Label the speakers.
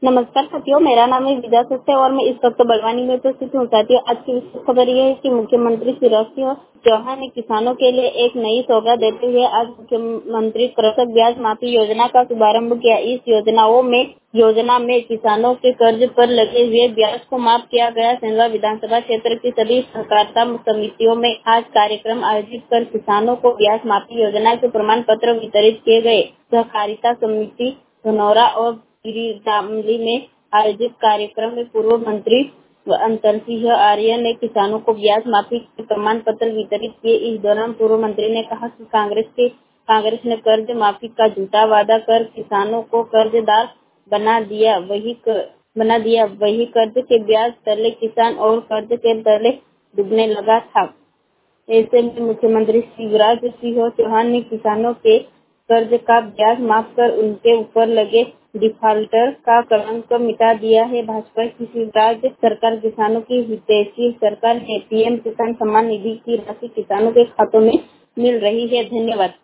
Speaker 1: नमस्कार साथियों, मेरा नाम है विद्या सस्ते और मैं इस वक्त बड़वानी में उपस्थित हूँ। साथियों, आज की विशेष खबर यह है कि मुख्यमंत्री शिवराज सिंह चौहान ने किसानों के लिए एक नई सौगात देते हुए आज मुख्यमंत्री कृषक ब्याज माफी योजना का शुभारंभ किया। इस योजना में किसानों के कर्ज पर लगे हुए ब्याज को माफ किया गया। सेंधवा विधानसभा क्षेत्र की सभी सहकारिता समितियों में आज कार्यक्रम आयोजित कर किसानों को ब्याज माफी योजना के प्रमाण पत्र वितरित किए गए। सहकारिता समिति धनौरा और शामली में आयोजित कार्यक्रम में पूर्व मंत्री अंतर सिंह आर्य ने किसानों को ब्याज माफी के प्रमाण पत्र वितरित किए। इस दौरान पूर्व मंत्री ने कहा कि कांग्रेस ने कर्ज माफी का झूठा वादा कर किसानों को कर्जदार बना दिया। वही कर्ज के ब्याज तले किसान और कर्ज के तले डूबने लगा था। ऐसे में मुख्यमंत्री शिवराज सिंह चौहान ने किसानों के कर्ज का ब्याज माफ कर उनके ऊपर लगे डिफाल्टर का कलंक मिटा दिया है। भाजपा की शिवराज सरकार किसानों की हितैषी सरकार है। पीएम किसान सम्मान निधि की राशि किसानों के खातों में मिल रही है। धन्यवाद।